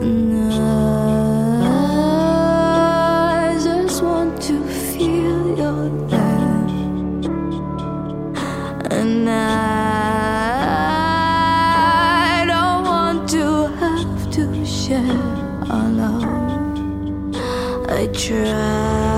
And I just want to feel your love. And I don't want to have to share our love. I try